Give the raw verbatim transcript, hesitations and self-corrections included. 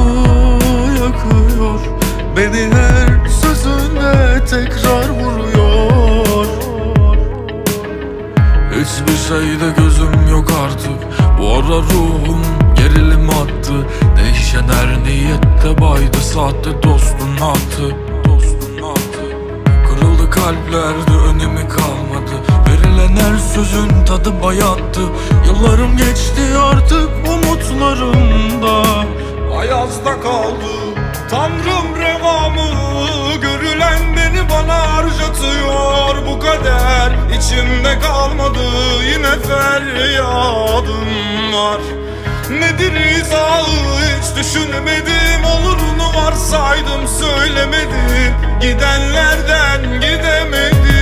yakıyor. Beni her sözünde tekrar vuruyor. Hiçbir şeyde gözüm yok artık. Bu ara ruhum gerilim attı. Değişen her niyette baydı sahte dostun attı. Kırıldı kalplerde önemi kalmadı. Verilen her sözün tadı bayattı. Yıllarım geçti artık umutlarımda ayazda kaldı. Tanrım revamı görülen beni bana harcatıyor. Bu kader içimde kalmadı, yine feryadım var. Nedir izahı hiç düşünemedim. Olurunu varsaydım söylemedim. Gidenlerden gidemedim.